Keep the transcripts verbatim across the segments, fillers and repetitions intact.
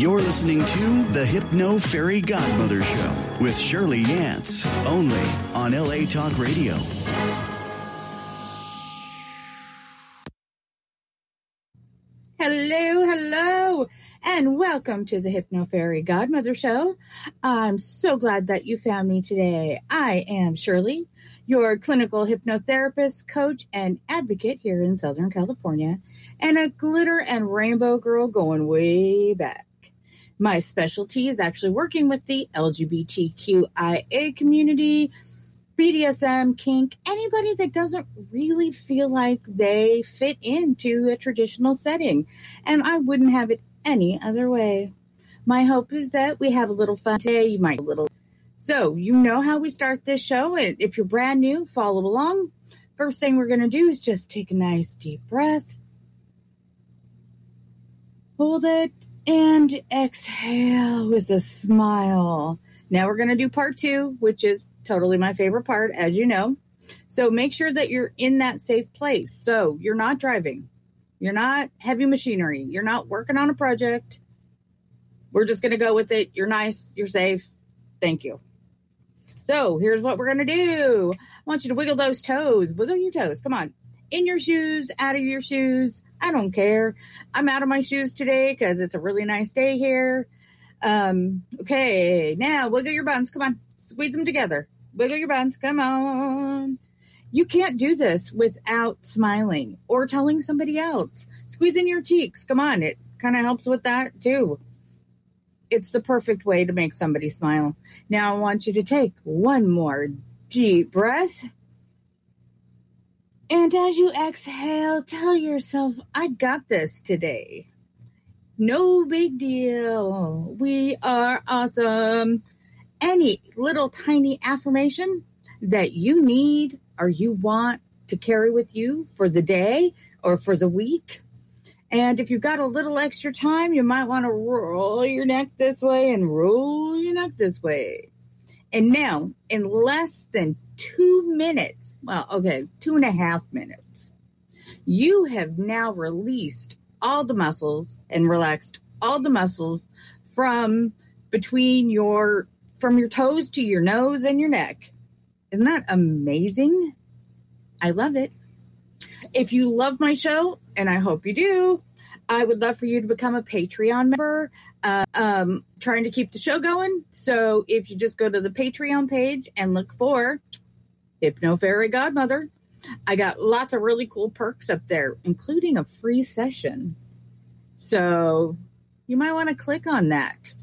You're listening to the Hypno Fairy Godmother Show with Shirley Yance, only on L A Talk Radio. Hello, hello, and welcome to the Hypno Fairy Godmother Show. I'm so glad that you found me today. I am Shirley, your clinical hypnotherapist, coach, and advocate here in Southern California, and a glitter and rainbow girl going way back. My specialty is actually working with the L G B T Q I A community, B D S M, kink, anybody that doesn't really feel like they fit into a traditional setting. And I wouldn't have it any other way. My hope is that we have a little fun today. You might a little. So you know how we start this show. And if you're brand new, follow along. First thing we're going to do is just take a nice deep breath. Hold it and exhale with a smile. Now we're going to do part two, which is totally my favorite part, as you know. So make sure that you're in that safe place. So you're not driving. You're not heavy machinery. You're not working on a project. We're just going to go with it. You're nice. You're safe. Thank you. So here's what we're going to do. I want you to wiggle those toes. Wiggle your toes. Come on. In your shoes, out of your shoes. I don't care. I'm out of my shoes today because it's a really nice day here. Um, okay, now wiggle your buns. Come on, squeeze them together. Wiggle your buns. Come on. You can't do this without smiling or telling somebody else. Squeezing your cheeks. Come on, it kind of helps with that too. It's the perfect way to make somebody smile. Now I want you to take one more deep breath. And as you exhale, tell yourself, I got this today. No big deal. We are awesome. Any little tiny affirmation that you need or you want to carry with you for the day or for the week. And if you've got a little extra time, you might want to roll your neck this way and roll your neck this way. And now, in less than two minutes, well, okay, two and a half minutes, you have now released all the muscles and relaxed all the muscles from between your, from your toes to your nose and your neck. Isn't that amazing? I love it. If you love my show, and I hope you do, I would love for you to become a Patreon member. Uh, um, trying to keep the show going. So if you just go to the Patreon page and look for Hypno Fairy Godmother, I got lots of really cool perks up there, including a free session. So you might want to click on that.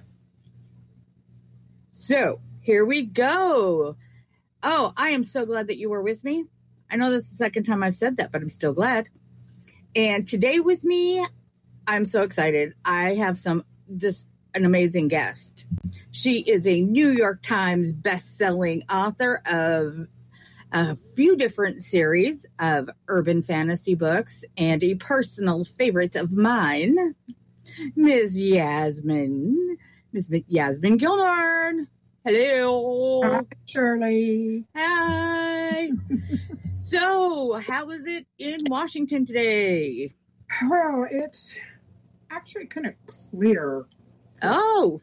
So here we go. Oh, I am so glad that you were with me. I know that's the second time I've said that, but I'm still glad. And today with me, I'm so excited. I have some just an amazing guest. She is a New York Times best-selling author of a few different series of urban fantasy books and a personal favorite of mine, Miz Yasmin. Miz Yasmin Gilnard. Hello. Hi, Shirley. Hi. So, how was it in Washington today? Well, it's actually kind of clear. Oh.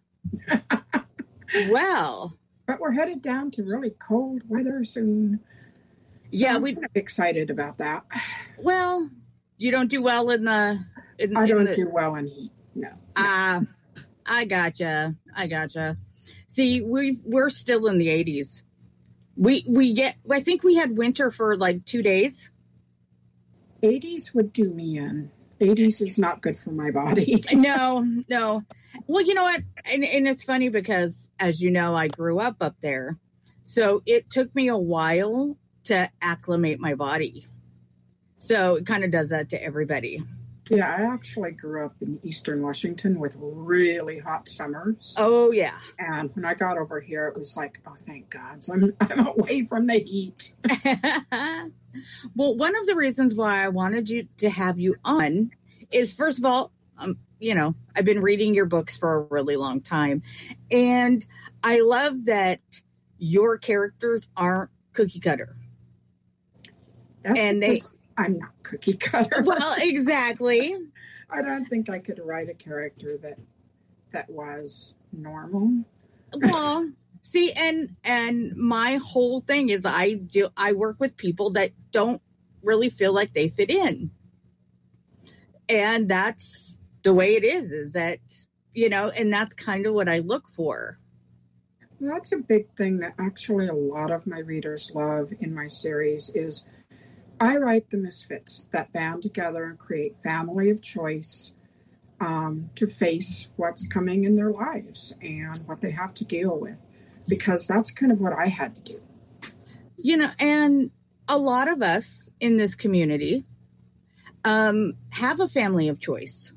Well. But we're headed down to really cold weather soon. So yeah, I'm we kind of excited about that. Well, you don't do well in the... In, I in don't the, do well in heat, no. Ah, no. uh, I gotcha. I gotcha. See, we, we're still in the eighties. We we get, I think we had winter for like two days. eighties would do me in. eighties is not good for my body. No, no. Well, you know what? And, and it's funny because, as you know, I grew up up there. So it took me a while to acclimate my body. So it kind of does that to everybody. Yeah, I actually grew up in Eastern Washington with really hot summers. Oh, yeah. And when I got over here, it was like, oh, thank God, so I'm, I'm away from the heat. Well, one of the reasons why I wanted you to have you on is, first of all, um, you know, I've been reading your books for a really long time. And I love that your characters aren't cookie cutter. That's and they I'm not cookie cutter. Well, exactly. I don't think I could write a character that that was normal. Well, see, and and my whole thing is I do I work with people that don't really feel like they fit in. And that's the way it is, is that, you know, and that's kind of what I look for. That's a big thing that actually a lot of my readers love in my series is I write the misfits that band together and create family of choice um, to face what's coming in their lives and what they have to deal with, because that's kind of what I had to do. You know, and a lot of us in this community um, have a family of choice.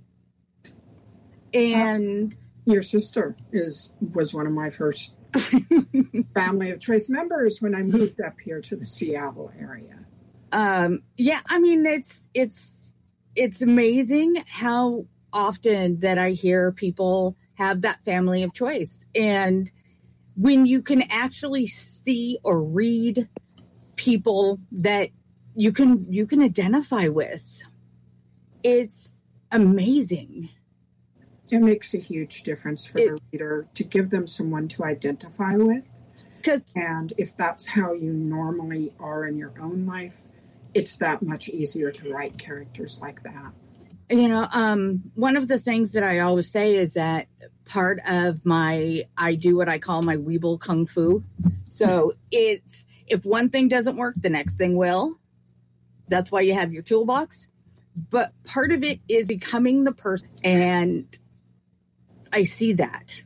And uh, your sister is was one of my first family of choice members when I moved up here to the Seattle area. Um, yeah, I mean, it's, it's, it's amazing how often that I hear people have that family of choice. And when you can actually see or read people that you can, you can identify with, it's amazing. It makes a huge difference for it, the reader to give them someone to identify with. And if that's how you normally are in your own life, it's that much easier to write characters like that. You know, um, one of the things that I always say is that part of my, I do what I call my Weeble Kung Fu. So it's, if one thing doesn't work, the next thing will. That's why you have your toolbox. But part of it is becoming the person, and I see that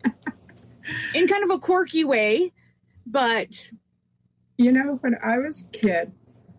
in kind of a quirky way, but. You know, when I was a kid,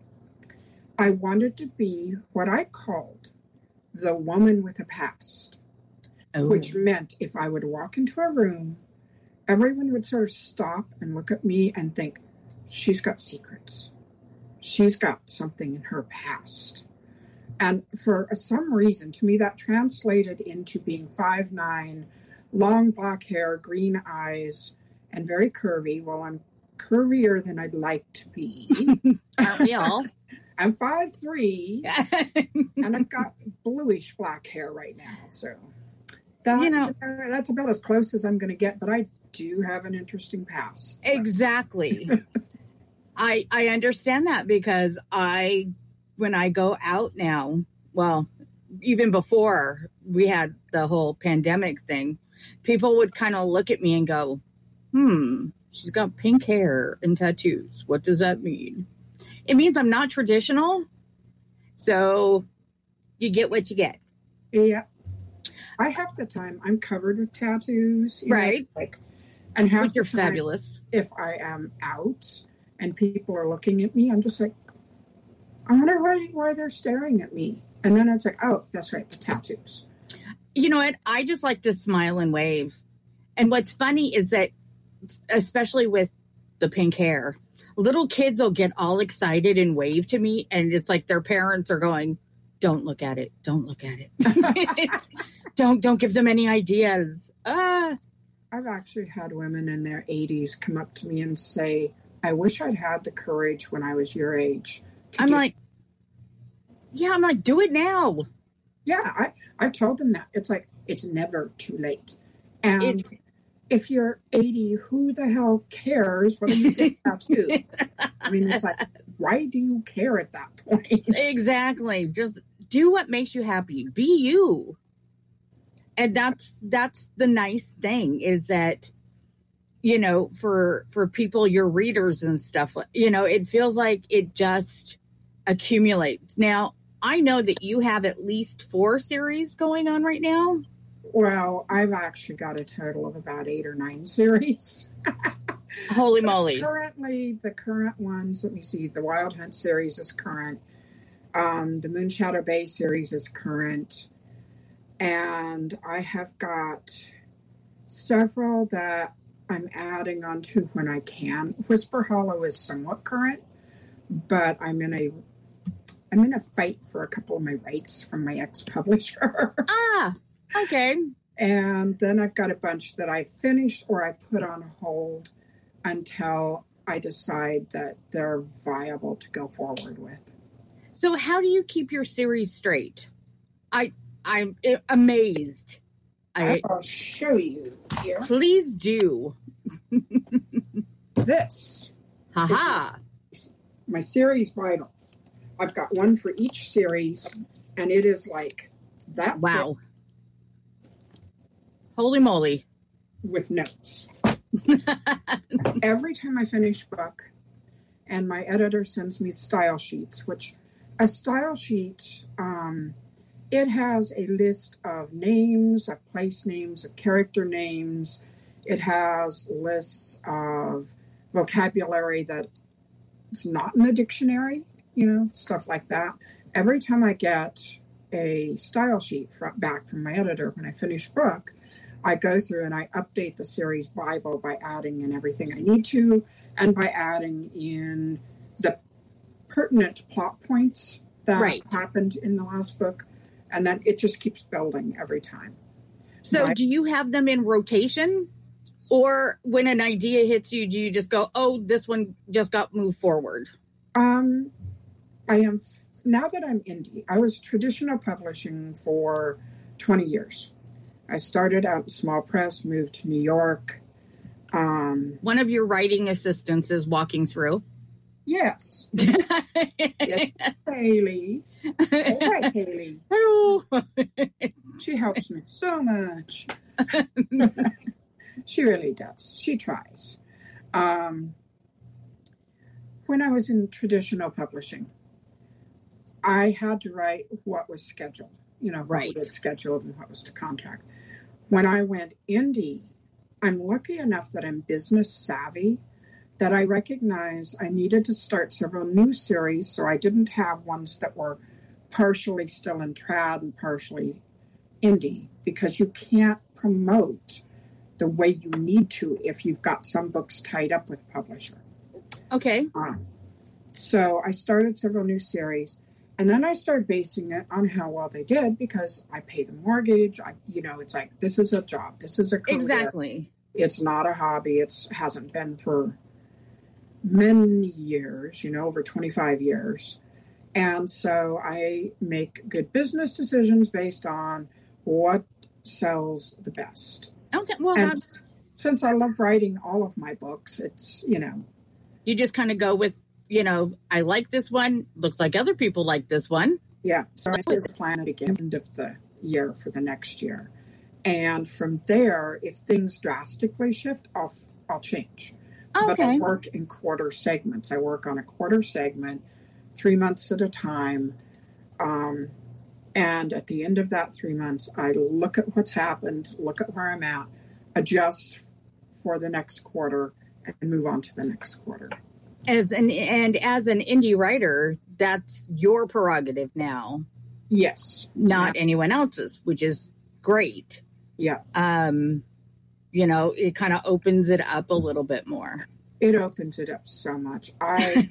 I wanted to be what I called the woman with a past, oh. which meant if I would walk into a room, everyone would sort of stop and look at me and think, she's got secrets. She's got something in her past. And for some reason, to me, that translated into being five nine, long black hair, green eyes, and very curvy. Well, I'm curvier than I'd like to be. Aren't we all? I'm five three, and I've got bluish black hair right now. So that, you know, that's about as close as I'm going to get. But I do have an interesting past. So. Exactly. I I understand that because I... when I go out now, well, even before we had the whole pandemic thing, people would kind of look at me and go, hmm, she's got pink hair and tattoos. What does that mean? It means I'm not traditional. So you get what you get. Yeah. I half the time I'm covered with tattoos. You right. know, like, and half you're the time, fabulous. If I am out and people are looking at me, I'm just like, I wonder why, why they're staring at me. And then it's like, oh, that's right, the tattoos. You know what? I just like to smile and wave. And what's funny is that, especially with the pink hair, little kids will get all excited and wave to me. And it's like their parents are going, don't look at it. Don't look at it. don't, don't give them any ideas. Ah. I've actually had women in their eighties come up to me and say, I wish I'd had the courage when I was your age. I'm like, yeah, I'm like, do it now. Yeah, I, I've told them that. It's like, it's never too late. And it, if you're eighty, who the hell cares whether you get a tattoo? I mean, it's like, why do you care at that point? Exactly. Just do what makes you happy. Be you. And that's that's the nice thing is that, you know, for for people, your readers and stuff, you know, it feels like it just accumulates. Now, I know that you have at least four series going on right now. Well, I've actually got a total of about eight or nine series. Holy moly. Currently, the current ones, let me see, the Wild Hunt series is current. Um, the Moonshadow Bay series is current. And I have got several that I'm adding on to when I can. Whisper Hollow is somewhat current, but I'm in a I'm in a fight for a couple of my rights from my ex-publisher. Ah, okay. And then I've got a bunch that I finished or I put on hold until I decide that they're viable to go forward with. So how do you keep your series straight? I I'm amazed I, I'll show you here. Please do. This. Haha. My series Bible. I've got one for each series, and it is like that. Wow. Holy moly. With notes. Every time I finish a book, and my editor sends me style sheets, which a style sheet, um, it has a list of names, of place names, of character names. It has lists of vocabulary that it's not in the dictionary, you know, stuff like that. Every time I get a style sheet from, back from my editor when I finish a book, I go through and I update the series Bible by adding in everything I need to and by adding in the pertinent plot points that right. happened in the last book. And then it just keeps building every time. So right? Do you have them in rotation? Or when an idea hits you, do you just go, oh, this one just got moved forward? Um, I am, now that I'm indie, I was traditional publishing for twenty years. I started out in small press, moved to New York. Um, One of your writing assistants is walking through. Yes. Yes. Haley. All right, Haley. Hello. She helps me so much. She really does. She tries. Um, when I was in traditional publishing, I had to write what was scheduled, you know, right. what was scheduled and what was to contract. When I went indie, I'm lucky enough that I'm business savvy, that I recognize I needed to start several new series, so I didn't have ones that were partially still in trad and partially indie, because you can't promote the way you need to if you've got some books tied up with a publisher. Okay. Um, so I started several new series, and then I started basing it on how well they did, because I pay the mortgage. I, you know, it's like, this is a job. This is a career. Exactly. It's not a hobby. It's hasn't been for many years, you know, over twenty-five years. And so I make good business decisions based on what sells the best. Okay, well, and that's... since I love writing all of my books, it's, you know. You just kind of go with, you know, I like this one. Looks like other people like this one. Yeah. So I did plan at the end of the year for the next year. And from there, if things drastically shift, I'll, I'll change. Okay. But I work in quarter segments. I work on a quarter segment, three months at a time. Um, and at the end of that three months, I look at what's happened, look at where I'm at, adjust for the next quarter, and move on to the next quarter. As an and as an indie writer, that's your prerogative now. Yes. Not yeah. anyone else's, which is great. Yeah. Um, you know, it kind of opens it up a little bit more. It opens it up so much. I,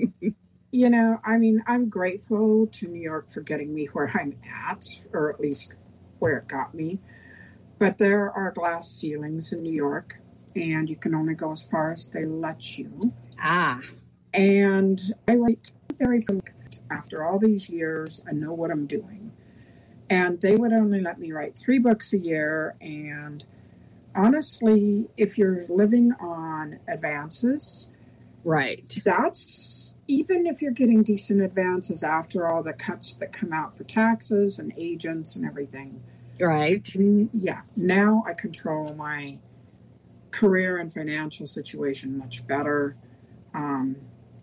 you know, I mean, I'm grateful to New York for getting me where I'm at, or at least where it got me. But there are glass ceilings in New York, and you can only go as far as they let you. Ah. And I write very good. After all these years, I know what I'm doing. And they would only let me write three books a year. And honestly, if you're living on advances, right, that's, even if you're getting decent advances after all the cuts that come out for taxes and agents and everything. Right. Yeah. Now I control my career and financial situation much better. Um,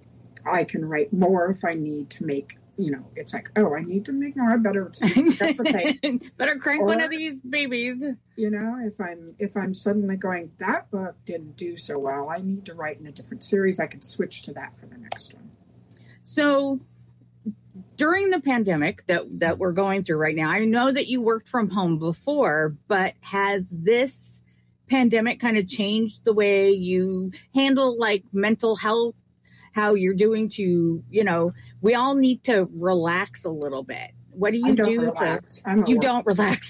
I can write more if I need to make, you know, it's like, oh, I need to make more. I better better crank or, one of these babies. You know, if I'm if I'm suddenly going, that book didn't do so well, I need to write in a different series, I can switch to that for the next one. So during the pandemic that that we're going through right now, I know that you worked from home before, but has this pandemic kind of changed the way you handle like mental health, how you're doing to, you know, we all need to relax a little bit. What do you I don't do relax. to, I'm a you work. don't relax?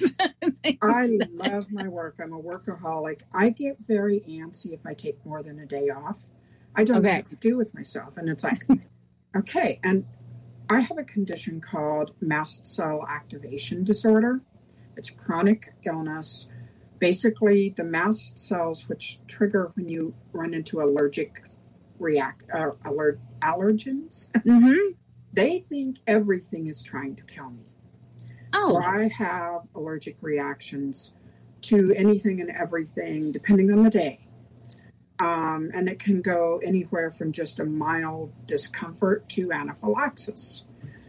I love my work. I'm a workaholic. I get very antsy if I take more than a day off. I don't okay. know what to do with myself. And it's like, okay. And I have a condition called mast cell activation disorder. It's chronic illness. Basically, the mast cells, which trigger when you run into allergic react uh, aller- allergens, mm-hmm. they think everything is trying to kill me. Oh. So I have allergic reactions to anything and everything, depending on the day. Um, and it can go anywhere from just a mild discomfort to anaphylaxis.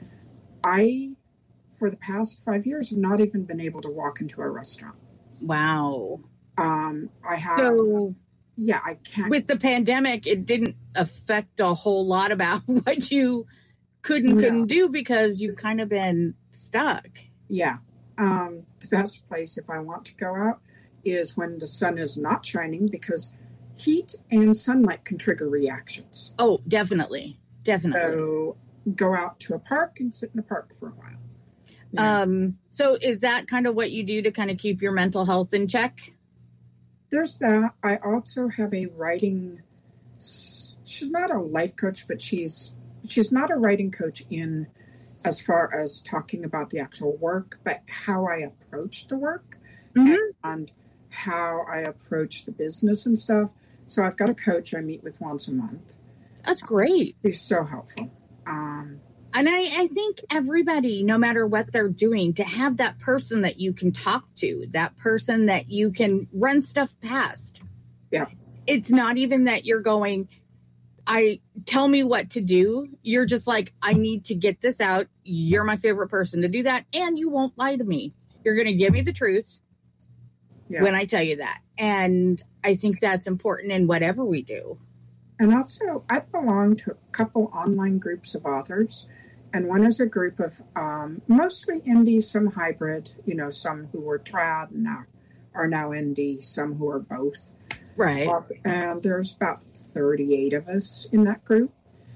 I, for the past five years, have not even been able to walk into a restaurant. Wow. Um, I have, so, yeah, I can't. With the pandemic, it didn't affect a whole lot about what you could and couldn't No. do because you've kind of been stuck. Yeah. Um, the best place if I want to go out is when the sun is not shining, because heat and sunlight can trigger reactions. Oh, definitely. Definitely. So go out to a park and sit in the park for a while. Yeah. Um, so is that kind of what you do to kind of keep your mental health in check? There's that. I also have a writing, she's not a life coach, but she's she's not a writing coach in as far as talking about the actual work, but how I approach the work Mm-hmm. and, and how I approach the business and stuff. So I've got a coach I meet with once a month. That's great. He's so helpful. Um, And I, I think everybody, no matter what they're doing, to have that person that you can talk to, that person that you can run stuff past. Yeah. It's not even that you're going, I tell me what to do. You're just like, I need to get this out. You're my favorite person to do that. And you won't lie to me. You're going to give me the truth yeah. when I tell you that. And I think that's important in whatever we do. And also, I belong to a couple online groups of authors. And one is a group of um, mostly indie, some hybrid, you know, some who were trad and now are now indie, some who are both. Right. Uh, and there's about thirty-eight of us in that group.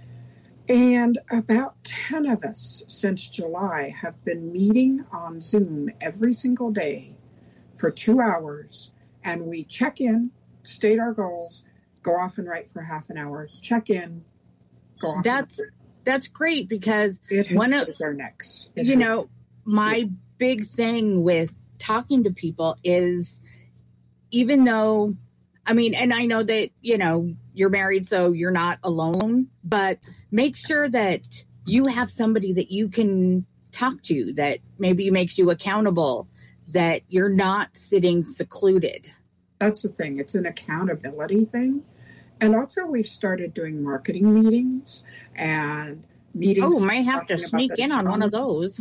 And about ten of us since July have been meeting on Zoom every single day for two hours. And we check in, state our goals, go off and write for half an hour, check in, go off. That's that's great because it has one of our necks. It you has, know, my big thing with talking to people is, even though, I mean, and I know that, you know, you're married, so you're not alone, but make sure that you have somebody that you can talk to, that maybe makes you accountable, that you're not sitting secluded. That's the thing. It's an accountability thing. And also we've started doing marketing meetings and meetings. Oh, might have to sneak in on one of those.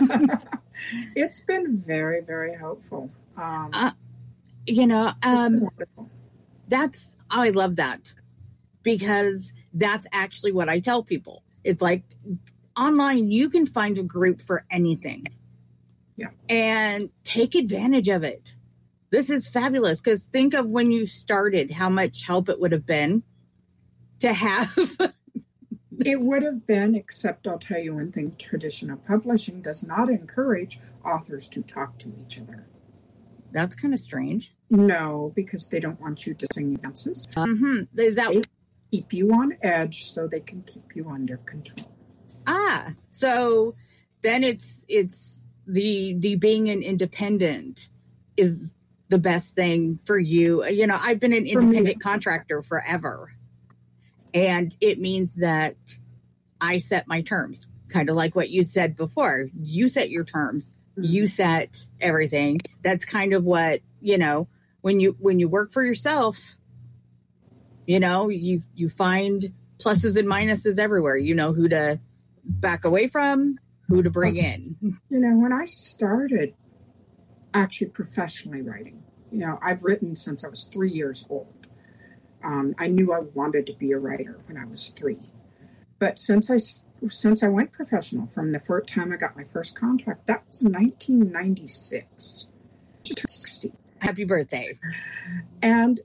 It's been very, very helpful. Um, uh, you know, um, wonderful. That's, I love that, because that's actually what I tell people. It's like online, you can find a group for anything. Yeah. And take advantage of it. This is fabulous, because think of when you started, how much help it would have been to have. It would have been, except I'll tell you one thing, traditional publishing does not encourage authors to talk to each other. That's kind of strange. No, because they don't want you to sing dances. Mm-hmm. Is that They keep you on edge so they can keep you under control. ah? So then it's it's the the being an independent is the best thing for you. You know, I've been an independent contractor forever. And it means that I set my terms, kind of like what you said before. You set your terms. Mm-hmm. You set everything. That's kind of what, you know, when you when you work for yourself, you know, you you find pluses and minuses everywhere. You know who to back away from, who to bring in. You know, when I started actually professionally writing, you know, I've written since I was three years old. Um, I knew I wanted to be a writer when I was three. But since I, since I went professional, from the first time I got my first contract, that was nineteen ninety-six. Just sixty. Happy birthday. And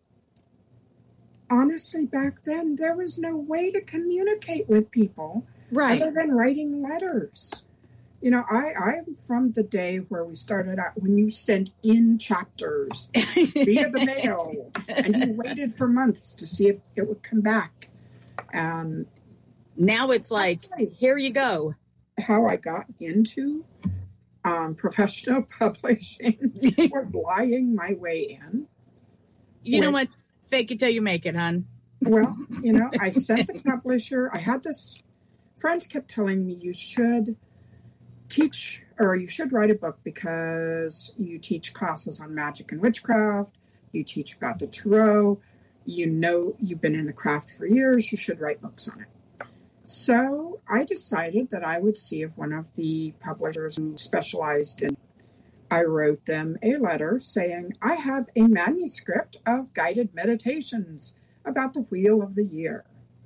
honestly, back then, there was no way to communicate with people right. other than writing letters. You know, I, I'm from the day where we started out when you sent in chapters via the mail, and you waited for months to see if it would come back. And now it's like, here you go. How I got into um, professional publishing was lying my way in. You with, know what? Fake it till you make it, hon. Well, you know, I sent the publisher. I had this. Friends kept telling me you should teach or you should write a book because you teach classes on magic and witchcraft. You teach about the tarot. You know, you've been in the craft for years. You should write books on it. So I decided that I would see if one of the publishers who specialized in, I wrote them a letter saying, I have a manuscript of guided meditations about the Wheel of the Year.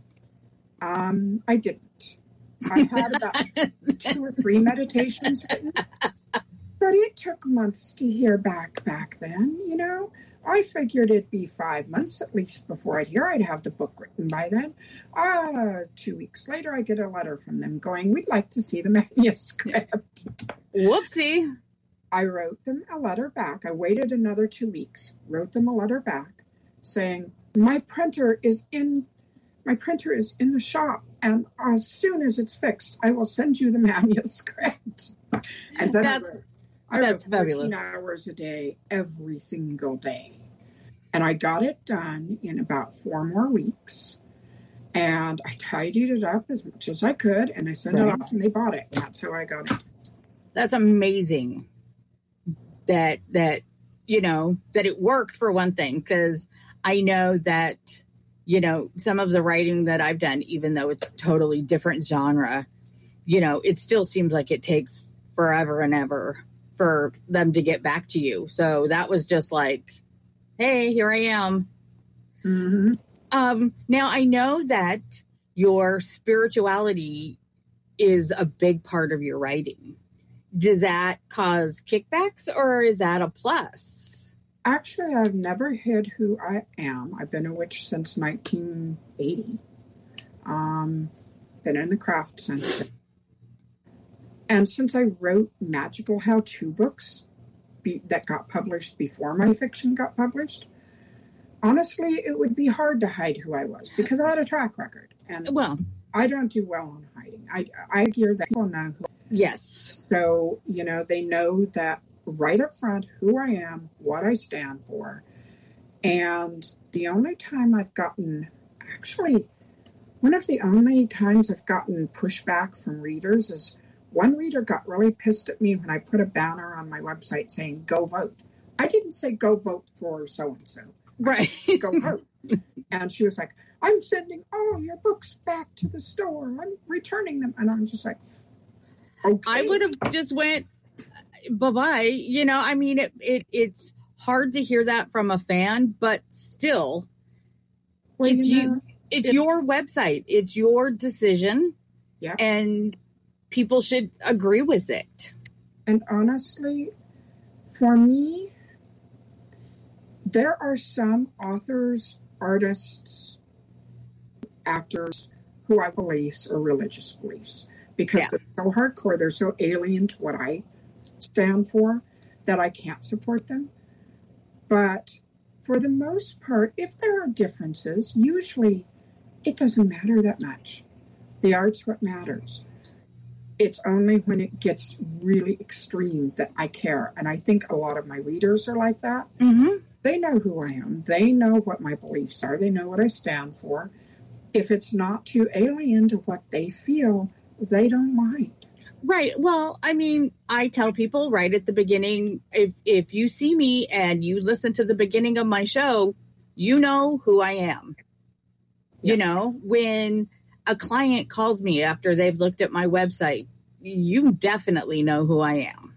Um, I didn't. I had about two or three meditations written, but it took months to hear back back then, you know. I figured it'd be five months at least before I'd hear I'd have the book written by then. Uh, two weeks later, I get a letter from them going, we'd like to see the manuscript. Whoopsie. I wrote them a letter back. I waited another two weeks, wrote them a letter back saying, my printer is in my printer is in the shop, and as soon as it's fixed, I will send you the manuscript. And then that's, I wrote, I that's wrote fabulous. fourteen hours a day, every single day. And I got it done in about four more weeks. And I tidied it up as much as I could, and I sent right. it off, and they bought it. And that's how I got it. That's amazing. That that you know that it worked for one thing, because I know that you know some of the writing that I've done, even though it's totally different genre, you know, it still seems like it takes forever and ever for them to get back to you. So that was just like, hey, here I am. Mm-hmm. Um, now I know that your spirituality is a big part of your writing. Does that cause kickbacks, or is that a plus? Actually, I've never hid who I am. I've been a witch since nineteen eighty. Um, been in the craft since then. And since I wrote magical how-to books be, that got published before my fiction got published, honestly, it would be hard to hide who I was because I had a track record. And well, I don't do well on hiding. I, I figure that people know who I am. Yes. So, you know, they know that right up front who I am, what I stand for. And the only time I've gotten, actually, one of the only times I've gotten pushback from readers is one reader got really pissed at me when I put a banner on my website saying, go vote. I didn't say go vote for so-and-so. Right. Go vote. And she was like, I'm sending all your books back to the store. I'm returning them. And I'm just like, okay. I would have just went, bye-bye. You know, I mean, it, it it's hard to hear that from a fan, but still, well, it's, you know, you, it's it, your website. It's your decision. Yeah. And people should agree with it. And honestly, for me, there are some authors, artists, actors who have beliefs or religious beliefs because yeah. they're so hardcore, they're so alien to what I stand for that I can't support them. But for the most part, if there are differences, usually it doesn't matter that much. The art's what matters. It's only when it gets really extreme that I care. And I think a lot of my readers are like that. Mm-hmm. They know who I am. They know what my beliefs are. They know what I stand for. If it's not too alien to what they feel, they don't mind. Right. Well, I mean, I tell people right at the beginning, if if you see me and you listen to the beginning of my show, you know who I am. Yeah. You know, when a client calls me after they've looked at my website, you definitely know who I am.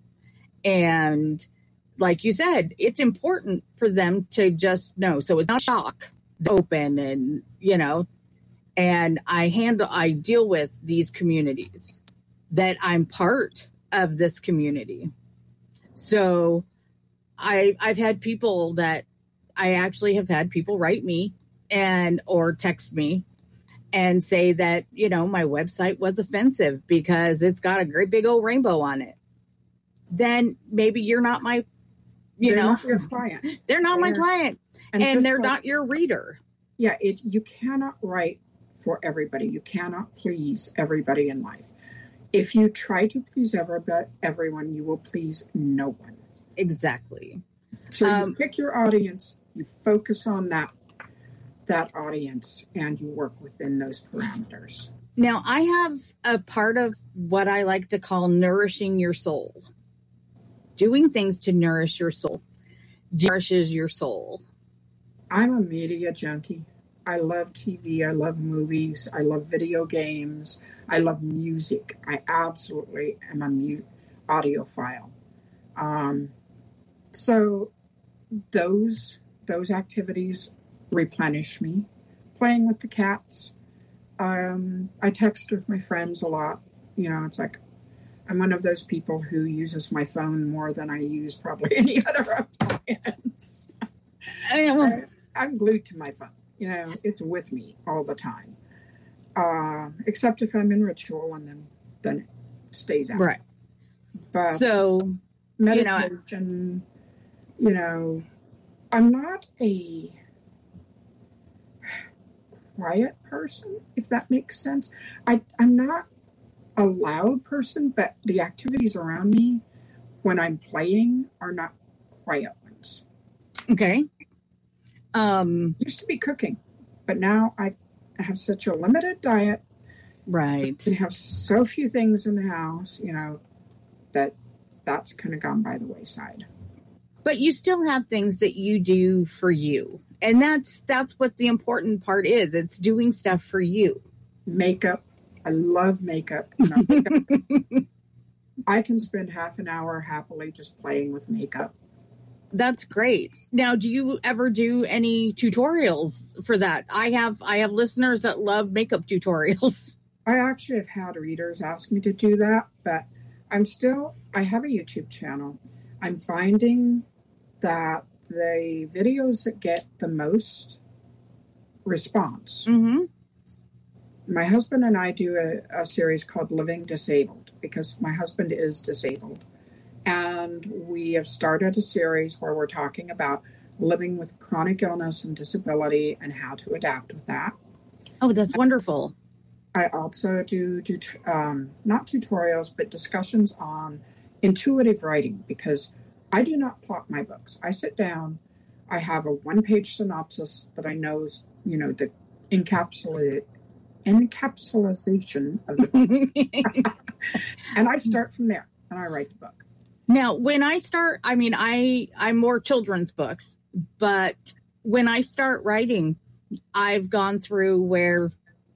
And like you said, it's important for them to just know. So it's not shock, open, and, you know, and I handle, I deal with these communities that I'm part of this community. So I, I've had people that I actually have had people write me and, or text me and say that, you know, my website was offensive because it's got a great big old rainbow on it. Then maybe you're not my, you they're know, not your client. They're not they're, my client, and, and they're like, not your reader. Yeah, it. You cannot write for everybody. You cannot please everybody in life. If you try to please every, everyone, you will please no one. Exactly. So um, you pick your audience, you focus on that that audience, and you work within those parameters. Now, I have a part of what I like to call nourishing your soul. Doing things to nourish your soul. Nourishes your soul. I'm a media junkie. I love T V. I love movies. I love video games. I love music. I absolutely am a mu- audiophile. Um, so those those activities replenish me. Playing with the cats. Um, I text with my friends a lot. You know, it's like I'm one of those people who uses my phone more than I use probably any other appliance. I, I'm glued to my phone. You know, it's with me all the time. Uh, except if I'm in ritual, and then then it stays out. Right. But so meditation, you know, you know I'm not a quiet person, if that makes sense. I, I'm not a loud person, but the activities around me when I'm playing are not quiet ones. Okay. Um, used to be cooking, but now I have such a limited diet. Right. And have so few things in the house, you know, that that's kind of gone by the wayside. But you still have things that you do for you. And that's that's what the important part is. It's doing stuff for you. Makeup. I love makeup. makeup. I can spend half an hour happily just playing with makeup. That's great. Now, do you ever do any tutorials for that? I have I have listeners that love makeup tutorials. I actually have had readers ask me to do that, but I'm still, I have a YouTube channel. I'm finding that the videos that get the most response. Mm-hmm. My husband and I do a, a series called Living Disabled because my husband is disabled. And we have started a series where we're talking about living with chronic illness and disability and how to adapt with that. Oh, that's wonderful. I also do, do um, not tutorials, but discussions on intuitive writing because I do not plot my books. I sit down, I have a one-page synopsis that I know is, you know, the encapsulate, encapsulation of the book. And I start from there and I write the book. Now, when I start, I mean, I, I'm more children's books, but when I start writing, I've gone through where,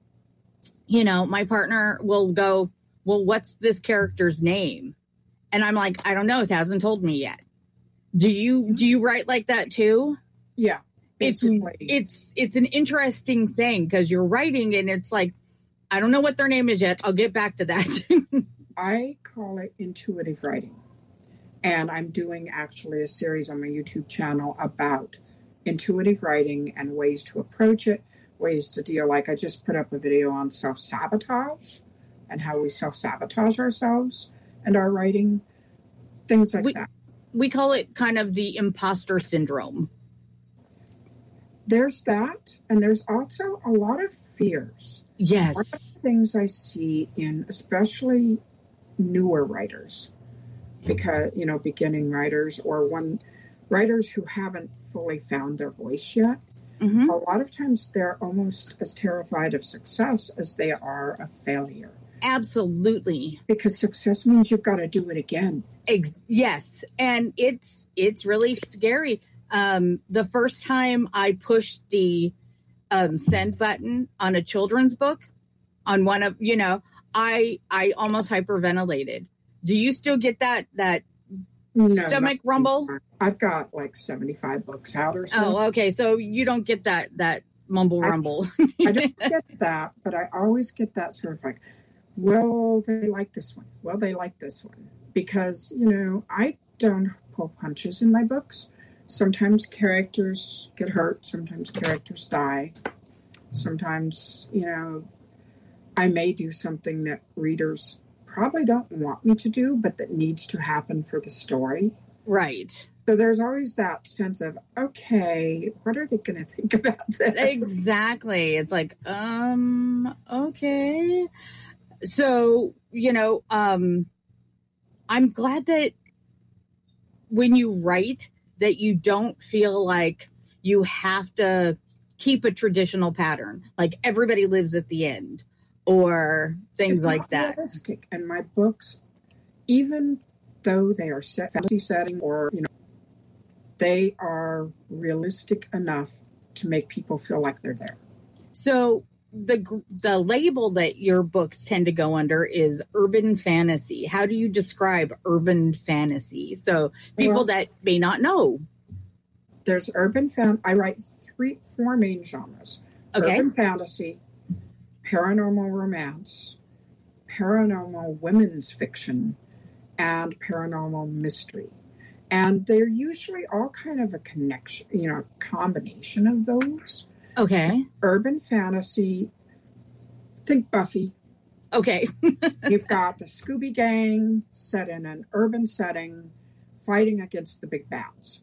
you know, my partner will go, well, what's this character's name? And I'm like, I don't know. It hasn't told me yet. Do you, do you write like that too? Yeah. Basically. It's, it's, it's an interesting thing because you're writing and it's like, I don't know what their name is yet. I'll get back to that. I call it intuitive writing. And I'm doing actually a series on my YouTube channel about intuitive writing and ways to approach it, ways to deal. Like I just put up a video on self-sabotage and how we self-sabotage ourselves and our writing, things like we, that. We call it kind of the imposter syndrome. There's that. And there's also a lot of fears. Yes. One of the things I see in especially newer writers, because, you know, beginning writers or one writers who haven't fully found their voice yet, mm-hmm. a lot of times they're almost as terrified of success as they are of failure. Absolutely. Because success means you've got to do it again. Ex- yes. And it's, it's really scary. Um, the first time I pushed the um, send button on a children's book on one of, you know, I, I almost hyperventilated. Do you still get that, that no, stomach rumble? I've got like seventy-five books out or so. Oh, okay. So you don't get that, that mumble I, rumble. I don't get that, but I always get that sort of like, well, they like this one. Well, they like this one. Because, you know, I don't pull punches in my books. Sometimes characters get hurt. Sometimes characters die. Sometimes, you know, I may do something that readers probably don't want me to do, but that needs to happen for the story. Right. So there's always that sense of, okay, what are they going to think about this? Exactly. It's like, um, okay. So you know, um, I'm glad that when you write that you don't feel like you have to keep a traditional pattern, like everybody lives at the end or things it's like not that. Realistic. And my books, even though they are set fantasy setting or, you know, they are realistic enough to make people feel like they're there. So the the label that your books tend to go under is urban fantasy. How do you describe urban fantasy? So people well, that may not know. There's urban fan. I write three, four main genres. Okay. Urban fantasy, paranormal romance, paranormal women's fiction, and paranormal mystery. And they're usually all kind of a connection, you know, combination of those. Okay. Urban fantasy, think Buffy. Okay. You've got the Scooby Gang set in an urban setting, fighting against the big bats.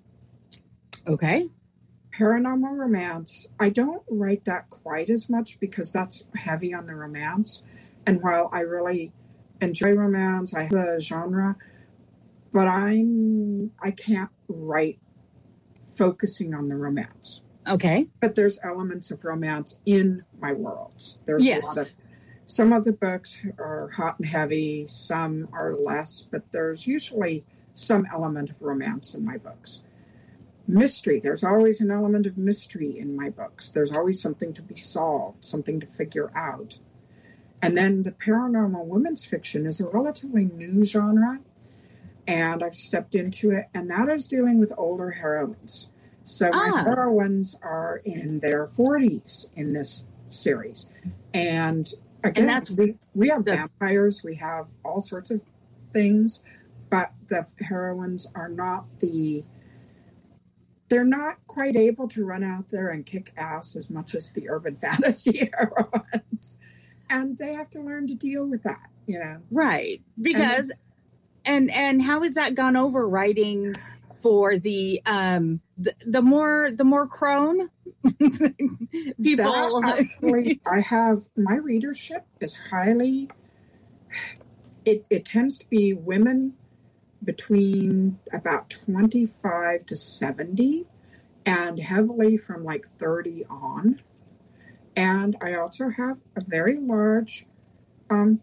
Okay. Paranormal romance, I don't write that quite as much because that's heavy on the romance. And while I really enjoy romance, I have the genre, but I'm I can't write focusing on the romance. Okay. But there's elements of romance in my worlds. There's yes. a lot of some of the books are hot and heavy, some are less, but there's usually some element of romance in my books. Mystery, there's always an element of mystery in my books. There's always something to be solved, something to figure out. And then the paranormal women's fiction is a relatively new genre, and I've stepped into it, and that is dealing with older heroines. So my ah. heroines are in their forties in this series. And again, and that's, we, we have the, vampires, we have all sorts of things, but the heroines are not the... They're not quite able to run out there and kick ass as much as the urban fantasy heroines. And they have to learn to deal with that, you know. Right. Because, and and, and how has that gone over writing for the, um, the, the more, the more crone people? That actually, I have, my readership is highly, it, it tends to be women between about twenty-five to seventy and heavily from like thirty on. And I also have a very large um,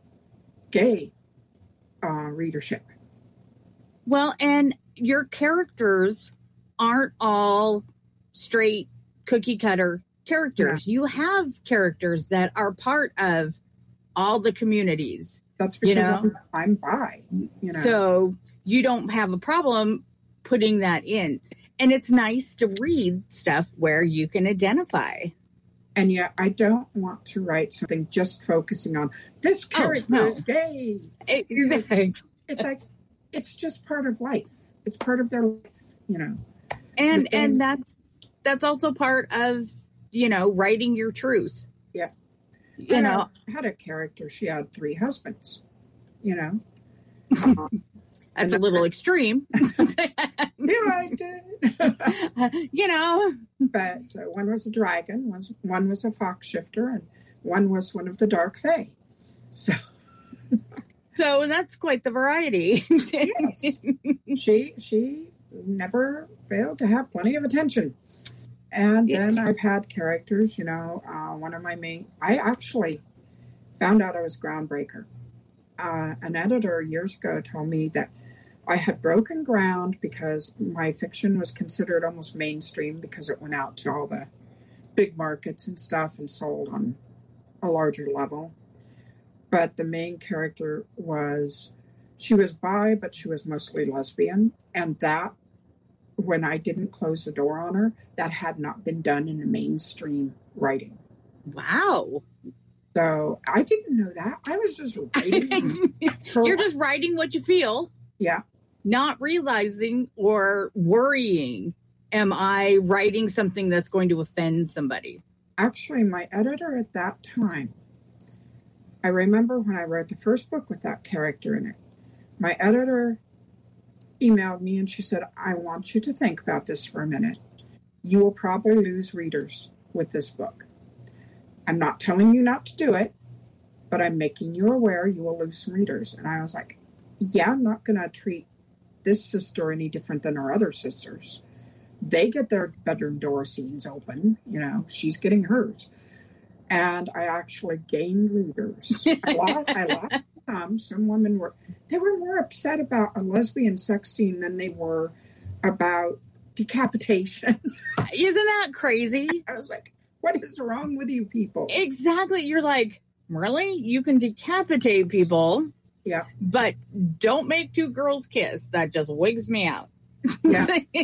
gay uh, readership. Well, and your characters aren't all straight cookie cutter characters. Yeah. You have characters that are part of all the communities. That's because you know? I'm, I'm bi. You know? So you don't have a problem putting that in. And it's nice to read stuff where you can identify. And yet I don't want to write something just focusing on this character oh, no. is gay. It, it's, it's like, it's just part of life. It's part of their life, you know. And thing, and that's that's also part of, you know, writing your truth. Yeah. You I know, had, had a character. She had three husbands. You know, uh, that's a little extreme. Yeah, I did. You know, but uh, one was a dragon, one, one was a fox shifter, and one was one of the dark fae. So, so that's quite the variety. Yes, she she never failed to have plenty of attention. And then I've had characters, you know, uh, one of my main, I actually found out I was groundbreaker. Uh, an editor years ago told me that I had broken ground because my fiction was considered almost mainstream because it went out to all the big markets and stuff and sold on a larger level. But the main character was, she was bi, but she was mostly lesbian. And that, when I didn't close the door on her, that had not been done in the mainstream writing. Wow. So I didn't know that. I was just writing. You're just writing what you feel. Yeah. Not realizing or worrying, am I writing something that's going to offend somebody? Actually, my editor at that time, I remember when I wrote the first book with that character in it, my editor emailed me and she said, I want you to think about this for a minute. You will probably lose readers with this book. I'm not telling you not to do it, but I'm making you aware you will lose some readers. And I was like, yeah, I'm not going to treat this sister any different than her other sisters. They get their bedroom door scenes open. You know, she's getting hers. And I actually gained readers. I lost, I lost some. Some women were, they were more upset about a lesbian sex scene than they were about decapitation. Isn't that crazy? I was like, what is wrong with you people? Exactly. You're like, really? You can decapitate people. Yeah. But don't make two girls kiss. That just wigs me out. Yeah.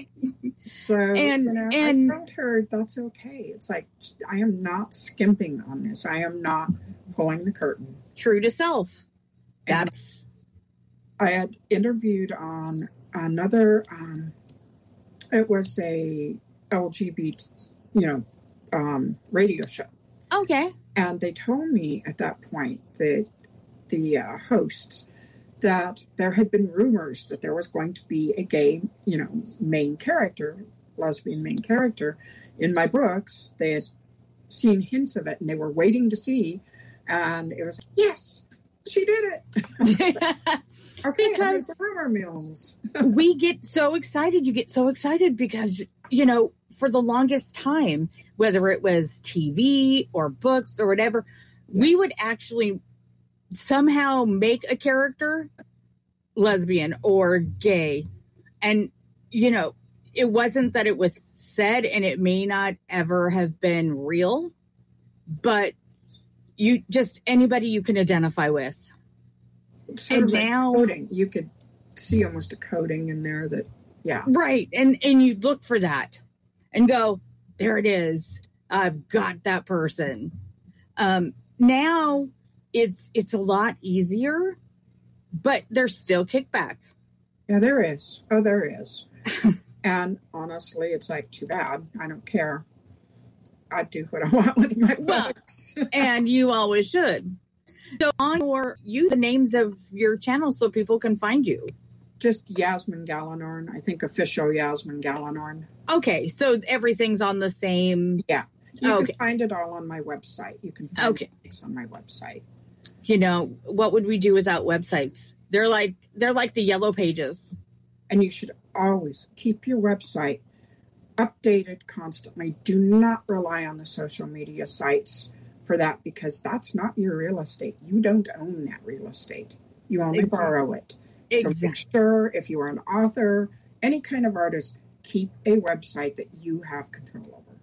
So, and, you know, and, I told her that's okay. It's like, I am not skimping on this. I am not pulling the curtain. True to self. That's. And I had interviewed on another, um, it was a L G B T, you know, um, radio show. Okay. And they told me at that point that the uh, hosts that there had been rumors that there was going to be a gay, you know, main character, lesbian main character in my books. They had seen hints of it and they were waiting to see. And it was, yes, she did it. Okay, because the rumor mills. We get so excited. You get so excited because, you know, for the longest time, whether it was T V or books or whatever, yeah. we would actually somehow make a character lesbian or gay. And, you know, it wasn't that it was said and it may not ever have been real, but you just anybody you can identify with. Sort and of like now coding. You could see almost a coding in there that, yeah. Right. And, and you look for that and go, there it is. I've got that person. Um, now, It's it's a lot easier, but there's still kickback. Yeah, there is. Oh, there is. And honestly, it's like, too bad. I don't care. I do what I want with my books. Well, and you always should. So on your, use the names of your channel so people can find you. Just Yasmin Galenorn. I think official Yasmin Galenorn. Okay, so everything's on the same. Yeah. You okay. can find it all on my website. You can find okay. it on my website. You know, what would we do without websites? They're like they're like the yellow pages. And you should always keep your website updated constantly. Do not rely on the social media sites for that because that's not your real estate. You don't own that real estate. You only exactly. borrow it. Exactly. So make sure if you are an author, any kind of artist, keep a website that you have control over.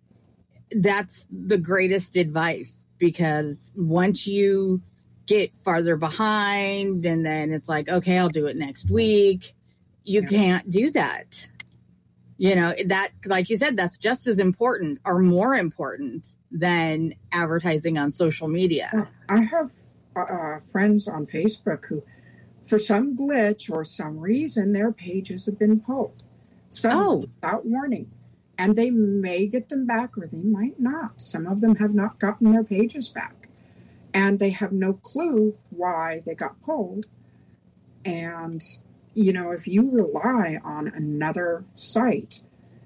That's the greatest advice because once you get farther behind and then it's like, okay, I'll do it next week. You yeah. can't do that. You know, that, like you said, that's just as important or more important than advertising on social media. Well, I have uh, friends on Facebook who, for some glitch or some reason, their pages have been pulled. Some oh. without warning. And they may get them back or they might not. Some of them have not gotten their pages back. And they have no clue why they got pulled. And, you know, if you rely on another site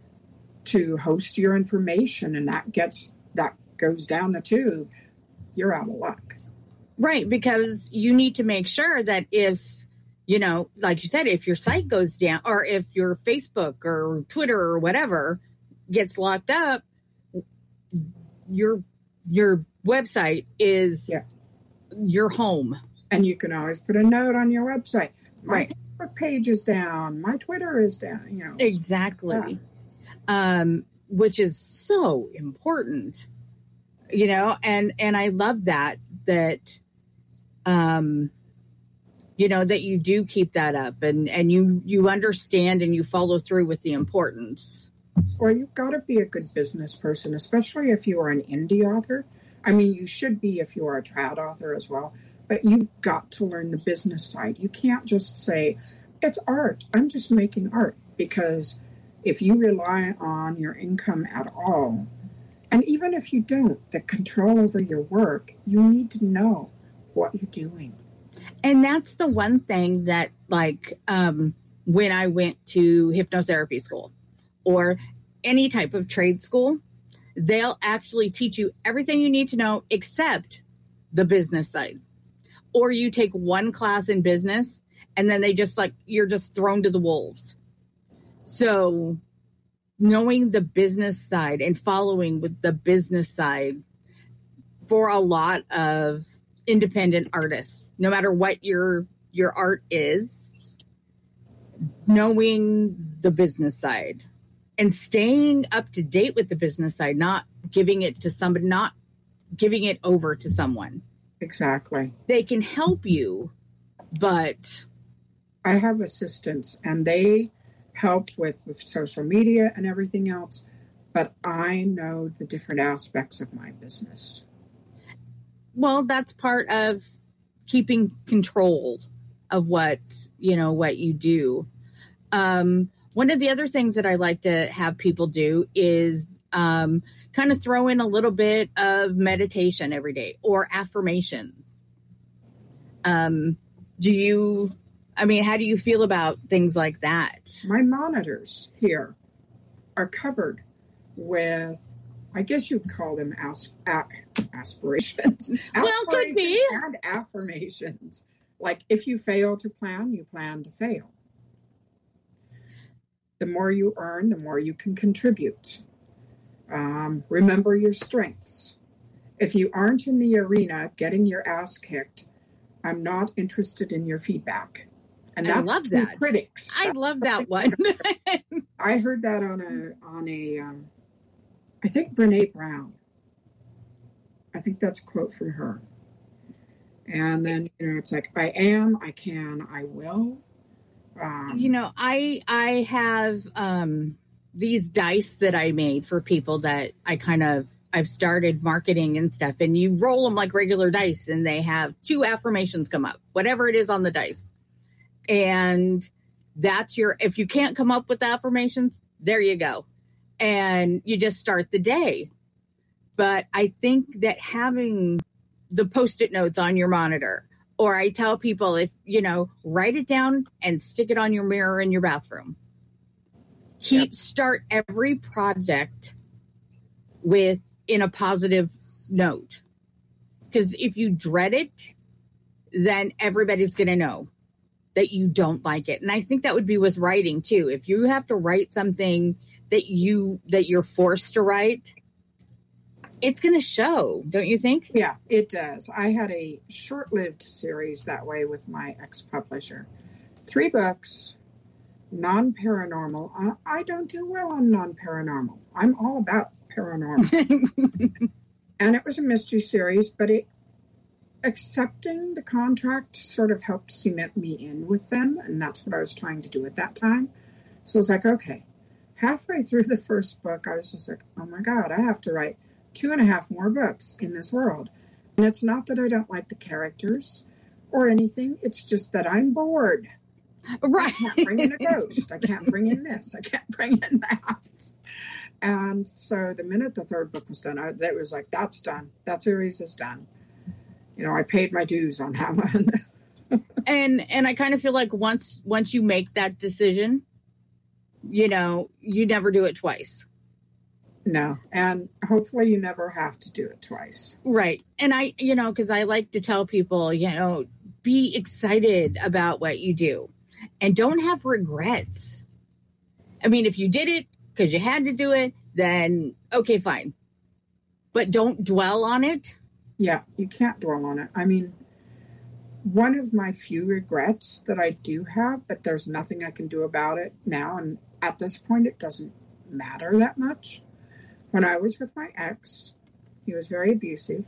to host your information and that gets that goes down the tube, you're out of luck. Right, because you need to make sure that if, you know, like you said, if your site goes down or if your Facebook or Twitter or whatever gets locked up, your your website is yeah. your home. And you can always put a note on your website. My right. Facebook page is down. My Twitter is down. You know exactly, yeah. um, which is so important. You know, and and I love that that, um, you know, that you do keep that up and and you you understand and you follow through with the importance. Or you've got to be a good business person, especially if you are an indie author. I mean, you should be if you are a trad author as well, but you've got to learn the business side. You can't just say, it's art. I'm just making art. Because if you rely on your income at all, and even if you don't, the control over your work, you need to know what you're doing. And that's the one thing that, like, um, when I went to hypnotherapy school, or any type of trade school, they'll actually teach you everything you need to know except the business side. Or you take one class in business and then they just like, you're just thrown to the wolves. So knowing the business side and following with the business side for a lot of independent artists, no matter what your your art is, knowing the business side and staying up to date with the business side, not giving it to somebody, not giving it over to someone. Exactly. They can help you, but I have assistants and they help with, with social media and everything else, but I know the different aspects of my business. Well, that's part of keeping control of what, you know, what you do. Um, one of the other things that I like to have people do is um, kind of throw in a little bit of meditation every day or affirmation. Um, do you, I mean, how do you feel about things like that? My monitors here are covered with, I guess you'd call them as, a, aspirations. Well, could be. And affirmations. Like, if you fail to plan, you plan to fail. The more you earn, the more you can contribute. Um, remember your strengths. If you aren't in the arena getting your ass kicked, I'm not interested in your feedback. And that's I love that. Critics. I love that one. I heard that on a, on a, um, I think Brene Brown. I think that's a quote from her. And then, you know, it's like, I am, I can, I will. Um, you know, I I have um, these dice that I made for people that I kind of, I've started marketing and stuff. And you roll them like regular dice and they have two affirmations come up, whatever it is on the dice. And that's your, if you can't come up with affirmations, there you go. And you just start the day. But I think that having the Post-it notes on your monitor, or I tell people, if, you know, write it down and stick it on your mirror in your bathroom. Keep, yep. Start every project with, in a positive note. Because if you dread it, then everybody's going to know that you don't like it. And I think that would be with writing too. If you have to write something that you, that you're forced to write, it's going to show, don't you think? Yeah, it does. I had a short-lived series that way with my ex-publisher. Three books, non-paranormal. I, I don't do well on non-paranormal. I'm all about paranormal. And it was a mystery series, but it accepting the contract sort of helped cement me in with them, and that's what I was trying to do at that time. So I was like, okay. Halfway through the first book, I was just like, oh my God, I have to write two and a half more books in this world. And it's not that I don't like the characters or anything. It's just that I'm bored. Right. I can't bring in a ghost. I can't bring in this. I can't bring in that. And so the minute the third book was done, I, that was like, that's done. That series is done. You know, I paid my dues on that one. and and I kind of feel like once once you make that decision, you know, you never do it twice. No. And hopefully you never have to do it twice. Right. And I, you know, because I like to tell people, you know, be excited about what you do and don't have regrets. I mean, if you did it because you had to do it, then okay, fine. But don't dwell on it. Yeah, you can't dwell on it. I mean, one of my few regrets that I do have, but there's nothing I can do about it now. And at this point, it doesn't matter that much. When I was with my ex, he was very abusive,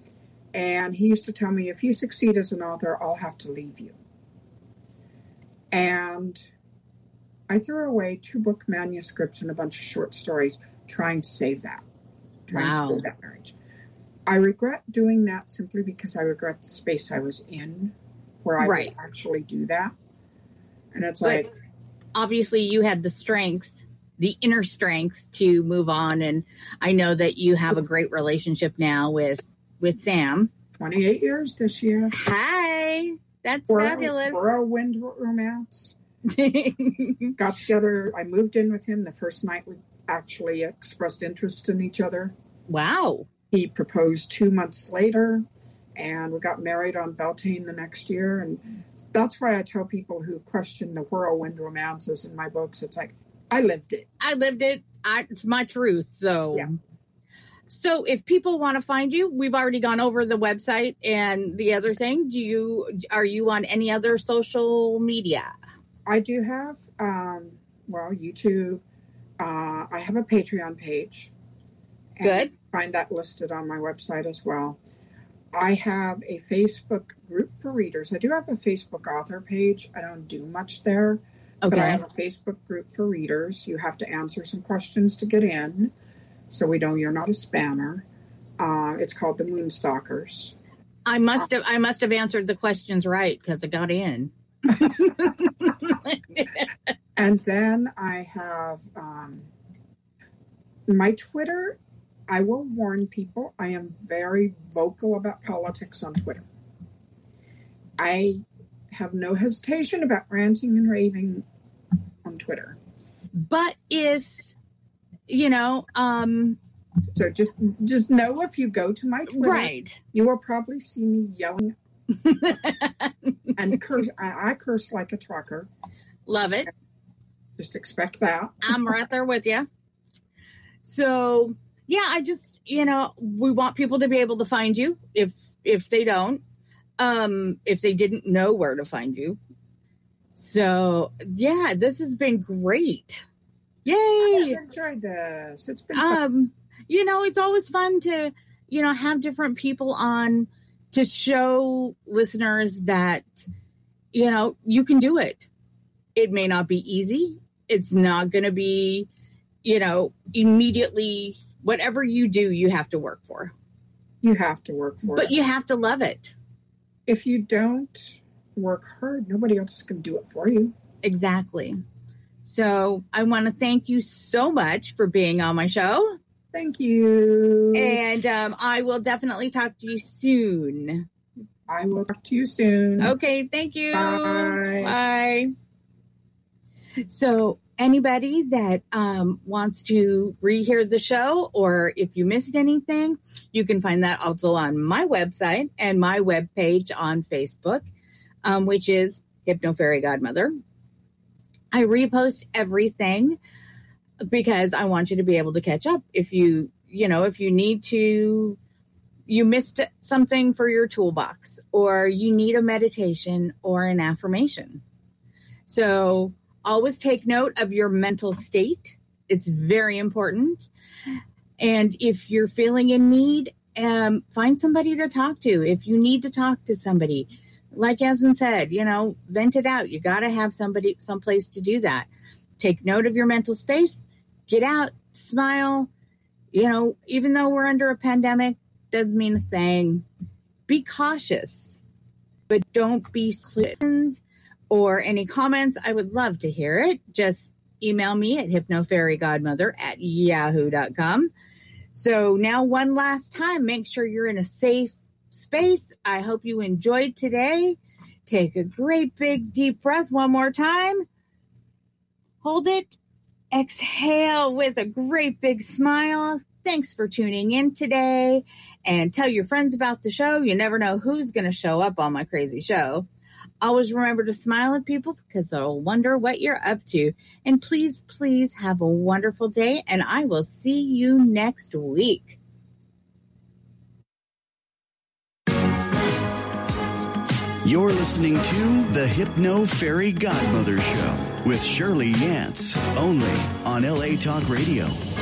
and he used to tell me, if you succeed as an author, I'll have to leave you. And I threw away two book manuscripts and a bunch of short stories trying to save that, trying wow. to save that marriage. I regret doing that simply because I regret the space I was in where I right. could actually do that. And it's but like, obviously you had the strength, the inner strength to move on. And I know that you have a great relationship now with, with Sam. twenty-eight years this year. Hi. That's for fabulous. A, for a wind romance. Got together. I moved in with him the first night we actually expressed interest in each other. Wow. He proposed two months later. and we got married on Beltane the next year. And that's why I tell people who question the whirlwind romances in my books, it's like, I lived it. I lived it. I, it's my truth. So, yeah. So if people want to find you, we've already gone over the website and the other thing. Do you, are you on any other social media? I do have, um, well, YouTube. Uh, I have a Patreon page. Good. Find that listed on my website as well. I have a Facebook group for readers. I do have a Facebook author page. I don't do much there, okay. But I have a Facebook group for readers. You have to answer some questions to get in, so we know you're not a spammer. Uh, it's called the Moonstalkers. I must have I must have answered the questions right because I got in. And then I have um, my Twitter. I will warn people, I am very vocal about politics on Twitter. I have no hesitation about ranting and raving on Twitter. But if, you know, um, so just just know if you go to my Twitter, right, you will probably see me yelling and curse. I, I curse like a trucker. Love it. Just expect that. I'm right there with you. So, yeah, I just, you know, we want people to be able to find you if if they don't, um, if they didn't know where to find you. So, yeah, this has been great. Yay! I have enjoyed this. It's been fun. Um, you know, it's always fun to, you know, have different people on to show listeners that, you know, you can do it. It may not be easy. It's not going to be, you know, immediately. Whatever you do, you have to work for. You have to work for but it. But you have to love it. If you don't work hard, nobody else is going to do it for you. Exactly. So I want to thank you so much for being on my show. Thank you. And um, I will definitely talk to you soon. I will talk to you soon. Okay, thank you. Bye. Bye. So anybody that um, wants to rehear the show, or if you missed anything, you can find that also on my website and my webpage on Facebook, um, which is Hypno Fairy Godmother. I repost everything because I want you to be able to catch up. If you, you know, if you need to, you missed something for your toolbox, or you need a meditation or an affirmation. So always take note of your mental state. It's very important. And if you're feeling in need, um, find somebody to talk to. If you need to talk to somebody, like Yasmin said, you know, vent it out. You got to have somebody, someplace to do that. Take note of your mental space. Get out, smile. You know, even though we're under a pandemic, doesn't mean a thing. Be cautious, but don't be citizens. Or any comments, I would love to hear it. Just email me at hypnofairygodmother at yahoo dot com. So now one last time, make sure you're in a safe space. I hope you enjoyed today. Take a great big deep breath one more time. Hold it. Exhale with a great big smile. Thanks for tuning in today. And tell your friends about the show. You never know who's going to show up on my crazy show. Always remember to smile at people because they'll wonder what you're up to. And please, please have a wonderful day. And I will see you next week. You're listening to the Hypno Fairy Godmother Show with Shirley Yance, only on L A Talk Radio.